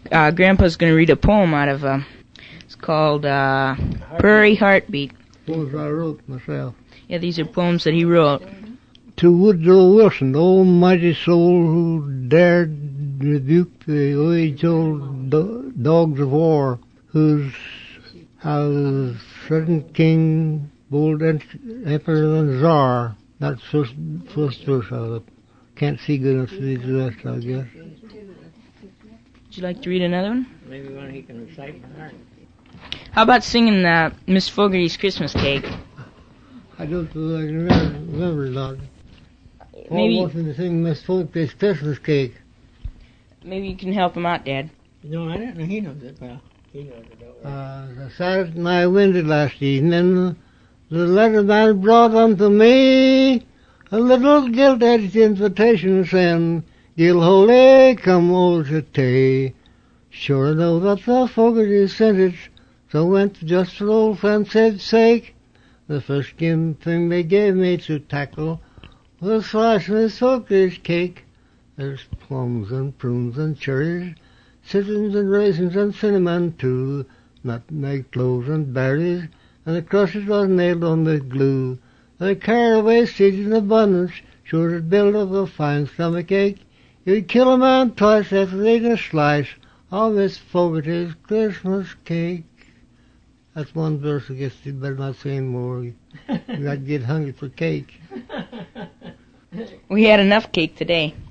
Grandpa's going to read a poem out of, it's called Prairie Heartbeat. Poems I wrote myself. Yeah, these are poems that he wrote. To Woodrow Wilson, the almighty soul who dared rebuke the age-old dogs of war, whose how certain king, bold emperor and czar. That's first verse of it. Can't see good enough to read the rest, I guess. Would you like to read another one? Maybe one he can recite by heart. How about singing Miss Fogarty's Christmas Cake? I don't remember that. Maybe, I wanted to sing Miss Fogarty's Christmas Cake. Maybe you can help him out, Dad. No, I don't know. He knows it, pal. He knows it. The Saturday night winter last evening, the letterman brought unto me a little gilt-edged invitation saying, "Gil Holy, come over to tea." Sure enough that the Fogarty sent it, so went just for old friend's sake. The first thing they gave me to tackle was slicing Miss Fogarty's cake. There's plums and prunes and cherries, citrons and raisins and cinnamon too, nutmeg, cloves and berries, and the crushes was nailed on with glue. The caraway seeds in abundance, sure to build up a fine stomach ache. You'd kill a man twice after eating a slice of Miss Fogarty's Christmas cake. That's one verse. I guess you better not say any more. You got to get hungry for cake. We had enough cake today.